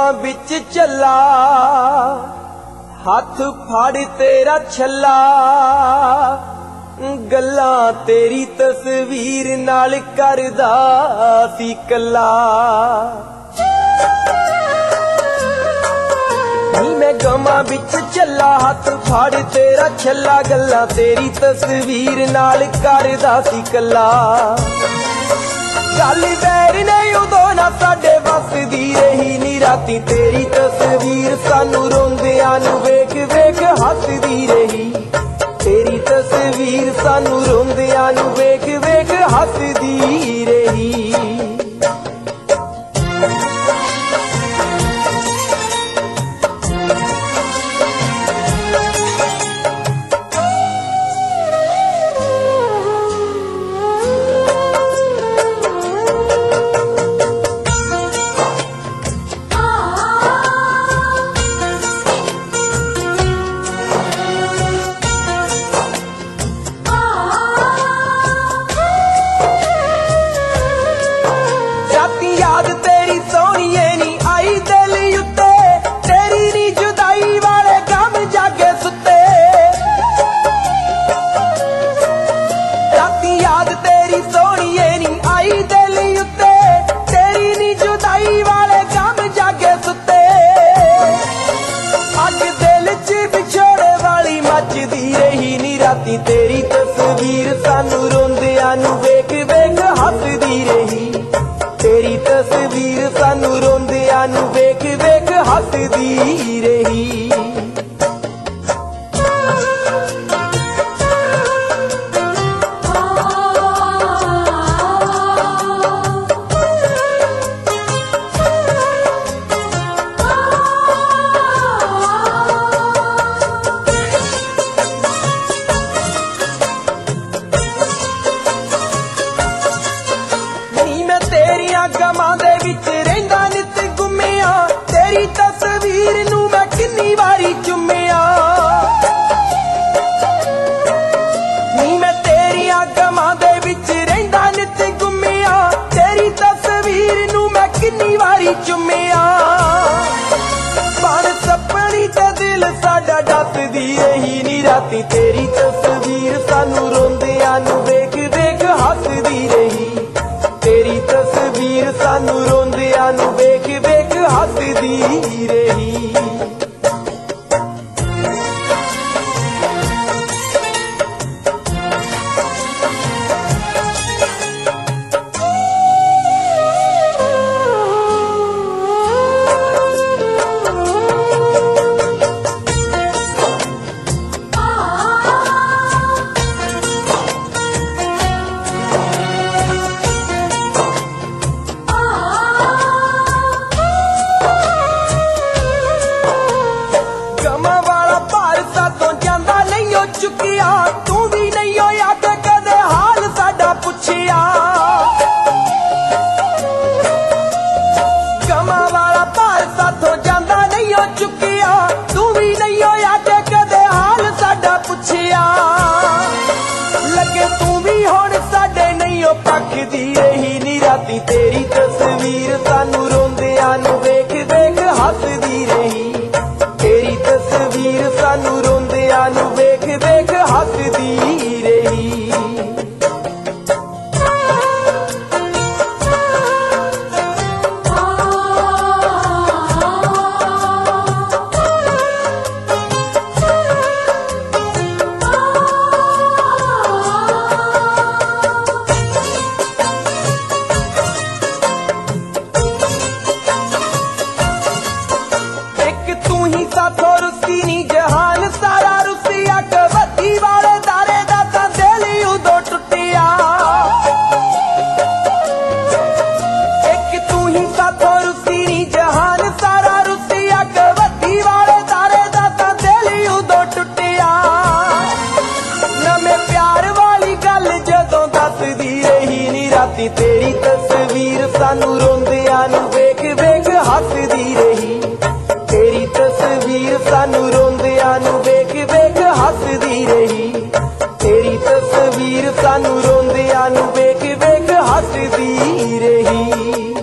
गमां बिच चला हथ फाड़ तेरा छला गल्लां तेरी तस्वीर नाल करदा सी कला मैं गमां बिच चला हथ फाड़ तेरा छला गल्लां तेरी तस्वीर नाल करदा सी कला गल बैर नहीं उदों ना साडे वस दी रही नी राती तेरी तस्वीर सानू रोंदियां नू वेख वेख हसदी रही तेरी तस्वीर सानू रोंदियां नू वेख वेख हसदी रही याद तेरी सोहणीए नी आई दिल उत्ते तेरी नी जुदाई वाले गम जागे सुते राती याद तेरी सोहणीए नी आई दिल उत्ते तेरी नी जुदाई वाले गम जागे सुते अज दिल च विछोड़े वाली मचदी रही नी राती तेरी तस्वीर सानू रोंदियां नू वेख वेख हसदी रही तेरी तस्वीर सानू रोंदियां नू वेख वेख हसदी रही गमां दे विच रहिंदा नित गुम्मिया तेरी तस्वीर नू मैं किन्नी वारी चुम्मिया नी मैं तेरियां गमां दे विच रहिंदा नित गुम्मिया तेरी तस्वीर नू मैं किन्नी वारी चुम्मिया बन सपनी ते दिल साडा डसदी रही नी राती तेरी तस्वीर सानू रोंदियां नू वेख वेख हसदी रही तेरी तस्वीर सानू रोंदियां नू वेख वेख हसदी रही चुकिया तू भी नहीं हो याद कदे हाल साडा पुछिया गमां वाला भार साथों जांदा नहीं हो चुकिया तू भी नहीं हो याद कदे हाल साडा पुछिया लगे तू भी हुण साडे नहीं हो पखदी रही नी राती तेरी तस्वीर सानू रोंदियां नू वेख वेख हसदी रही तेरी तस्वीर सानू रोंदियां नू वेख वेख हसदी रही एक तू ही साथों रुसी नी जहान सारा रुसिया कबड्डी वाले दारे दा तां दिल उदों टुटिया एक तू ही साथों रुसी नी जहान सारा रुसिया कबड्डी वाले दारे दा तां दिल उदों टुटिया नवें प्यार वाली गल जदों दसदी रही नी राती तेरी तस्वीर सानू रोंदियां नू वेख वेख हसदी रही तेरी तस्वीर सानू रोंदियां नू वेख वेख हसदी रही तेरी तस्वीर सानू रोंदियां नू वेख वेख हसदी रही।